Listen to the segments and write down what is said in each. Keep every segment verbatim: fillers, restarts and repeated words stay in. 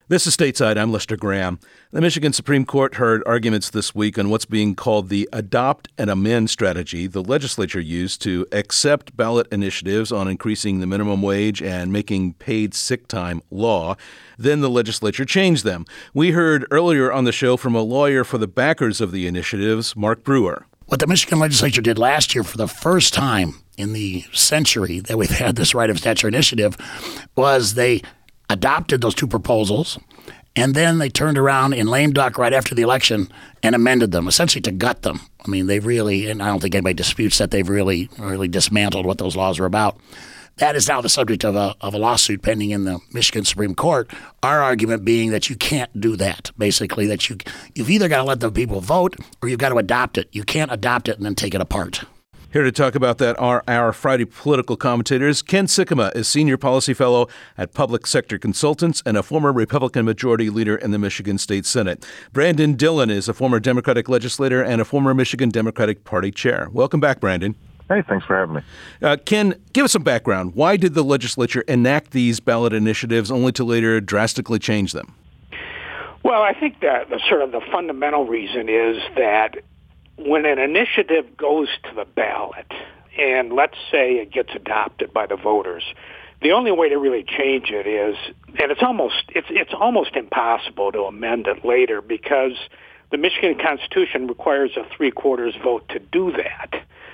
This is Stateside. I'm Lester Graham. The Michigan Supreme Court heard arguments this week on what's being called the adopt and amend strategy the legislature used to accept ballot initiatives on increasing the minimum wage and making paid sick time law. Then the legislature changed them. We heard earlier on the show from a lawyer for the backers of the initiatives, Mark Brewer. What the Michigan legislature did last year for the first time in the century that we've had this right of stature initiative was they adopted those two proposals, and then they turned around in lame duck right after the election and amended them, essentially to gut them. I mean, they've really, and I don't think anybody disputes that they've really, really dismantled what those laws were about. That is now the subject of a of a lawsuit pending in the Michigan Supreme Court. Our argument being that you can't do that, basically, that you, you've either got to let the people vote or you've got to adopt it. You can't adopt it and then take it apart. Here to talk about that are our Friday political commentators. Ken Sikkema is Senior Policy Fellow at Public Sector Consultants and a former Republican Majority Leader in the Michigan State Senate. Brandon Dillon is a former Democratic legislator and a former Michigan Democratic Party Chair. Welcome back, Brandon. Hey, thanks for having me. Uh, Ken, give us some background. Why did the legislature enact these ballot initiatives only to later drastically change them? Well, I think that the sort of the fundamental reason is that when an initiative goes to the ballot, and let's say it gets adopted by the voters, the only way to really change it is, and it's almost it's it's almost impossible to amend it later because the Michigan Constitution requires a three-quarters vote to do that.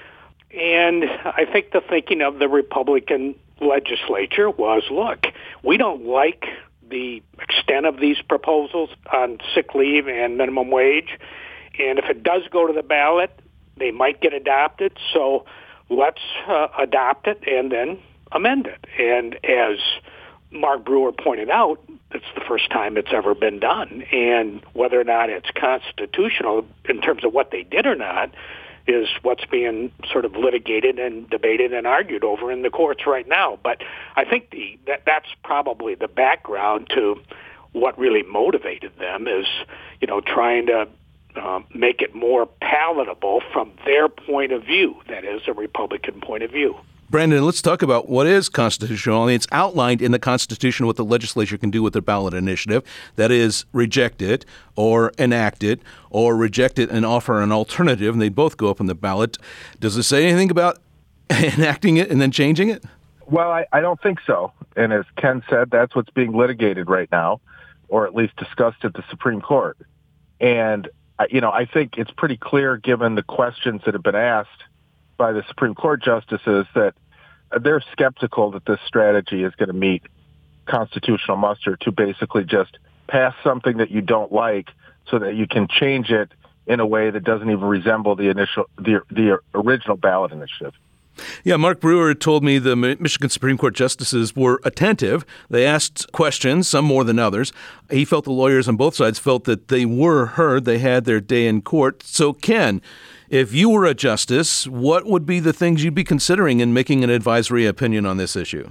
And I think the thinking of the Republican legislature was, look, we don't like the extent of these proposals on sick leave and minimum wage. And if it does go to the ballot, they might get adopted. So let's uh, adopt it and then amend it. And as Mark Brewer pointed out, it's the first time it's ever been done. And whether or not it's constitutional in terms of what they did or not is what's being sort of litigated and debated and argued over in the courts right now. But I think the that, that's probably the background to what really motivated them is, you know, trying to Uh, make it more palatable from their point of view, that is, a Republican point of view. Brandon, let's talk about what is constitutional. I mean, it's outlined in the Constitution what the legislature can do with their ballot initiative. That is, reject it or enact it or reject it and offer an alternative, and they both go up on the ballot. Does it say anything about enacting it and then changing it? Well, I, I don't think so. And as Ken said, that's what's being litigated right now, or at least discussed at the Supreme Court. And you know, I think it's pretty clear, given the questions that have been asked by the Supreme Court justices, that they're skeptical that this strategy is going to meet constitutional muster to basically just pass something that you don't like so that you can change it in a way that doesn't even resemble the initial, the, the original ballot initiative. Yeah, Mark Brewer told me the Michigan Supreme Court justices were attentive. They asked questions, some more than others. He felt the lawyers on both sides felt that they were heard. They had their day in court. So, Ken, if you were a justice, what would be the things you'd be considering in making an advisory opinion on this issue?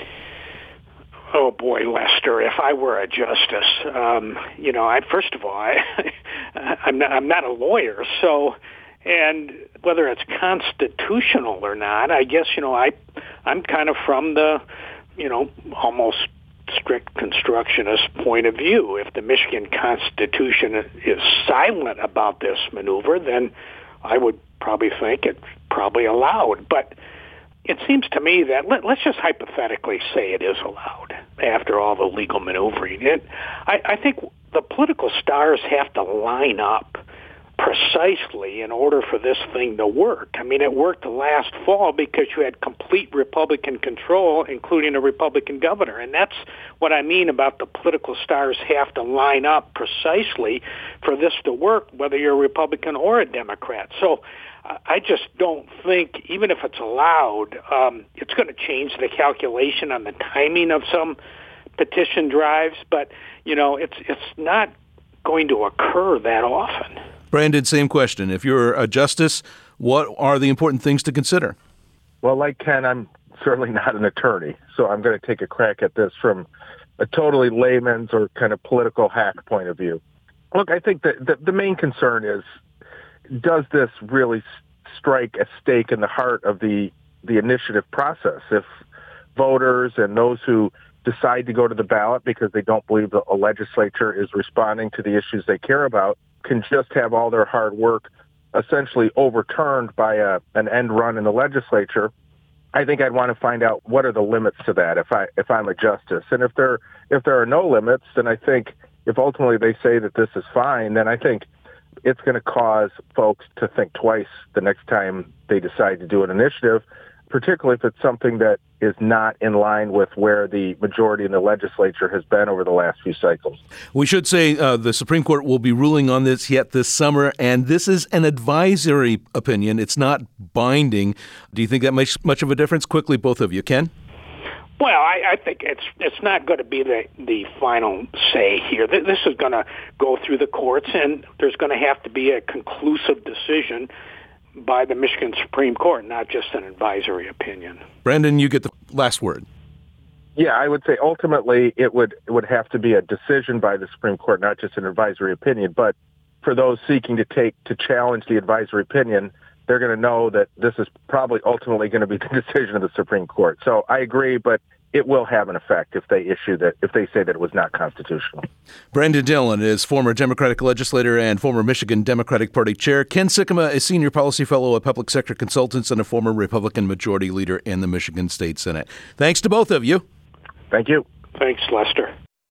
Oh, boy, Lester, if I were a justice, um, you know, I first of all, I, I'm not, I'm not a lawyer, so... And whether it's constitutional or not, I guess, you know, I, I'm kind of from the, you know, almost strict constructionist point of view. If the Michigan Constitution is silent about this maneuver, then I would probably think it's probably allowed. But it seems to me that, let, let's just hypothetically say it is allowed after all the legal maneuvering. It, I, I think the political stars have to line up precisely in order for this thing to work. I mean, it worked last fall because you had complete Republican control, including a Republican governor. And that's what I mean about the political stars have to line up precisely for this to work, whether you're a Republican or a Democrat. So uh, I just don't think, even if it's allowed, um, it's going to change the calculation on the timing of some petition drives. But, you know, it's it's not going to occur that often. Brandon, same question. If you're a justice, what are the important things to consider? Well, like Ken, I'm certainly not an attorney, so I'm going to take a crack at this from a totally layman's or kind of political hack point of view. Look, I think that the, the main concern is, does this really strike a stake in the heart of the, the initiative process? If voters and those who decide to go to the ballot because they don't believe the legislature is responding to the issues they care about can just have all their hard work essentially overturned by a, an end run in the legislature. I think I'd want to find out what are the limits to that if I if I'm a justice. And if there if there are no limits, then I think if ultimately they say that this is fine, then I think it's going to cause folks to think twice the next time they decide to do an initiative, particularly if it's something that is not in line with where the majority in the legislature has been over the last few cycles. We should say uh, the Supreme Court will be ruling on this yet this summer, and this is an advisory opinion. It's not binding. Do you think that makes much of a difference? Quickly, both of you. Ken? Well, I, I think it's it's not going to be the, the final say here. This is going to go through the courts, and there's going to have to be a conclusive decision by the Michigan Supreme Court, not just an advisory opinion. Brandon, you get the last word. Yeah, I would say ultimately it would it would have to be a decision by the Supreme Court, not just an advisory opinion. But for those seeking to take to challenge the advisory opinion, they're going to know that this is probably ultimately going to be the decision of the Supreme Court. So I agree, but it will have an effect if they issue that, if they say that it was not constitutional. Brandon Dillon is former Democratic legislator and former Michigan Democratic Party chair. Ken Sikkema is senior policy fellow at Public Sector Consultants and a former Republican majority leader in the Michigan State Senate. Thanks to both of you. Thank you. Thanks, Lester.